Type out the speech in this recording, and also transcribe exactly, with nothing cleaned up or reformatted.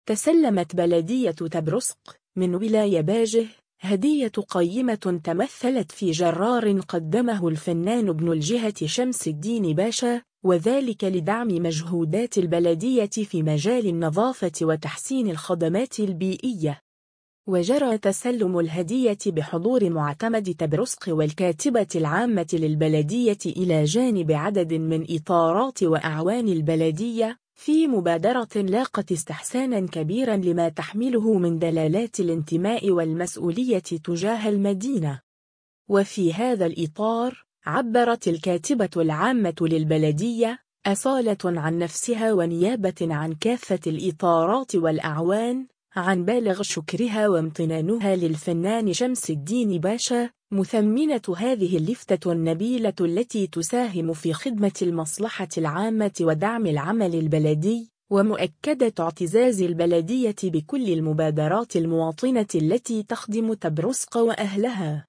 تسلمت بلدية تبرسق من ولاية باجه هدية قيمة تمثلت في جرار قدمه الفنان ابن الجهة شمس الدين باشا، وذلك لدعم مجهودات البلدية في مجال النظافة وتحسين الخدمات البيئية. وجرى تسلم الهدية بحضور معتمد تبرسق والكاتبة العامة للبلدية إلى جانب عدد من إطارات وأعوان البلدية، في مبادرة لاقت استحسانا كبيرا لما تحمله من دلالات الانتماء والمسؤولية تجاه المدينة. وفي هذا الإطار عبرت الكاتبة العامة للبلدية أصالة عن نفسها ونيابة عن كافة الإطارات والأعوان عن بالغ شكرها وامتنانها للفنان شمس الدين باشا، مثمنة هذه اللفتة النبيلة التي تساهم في خدمة المصلحة العامة ودعم العمل البلدي، ومؤكدة اعتزاز البلدية بكل المبادرات المواطنة التي تخدم تبرسق وأهلها.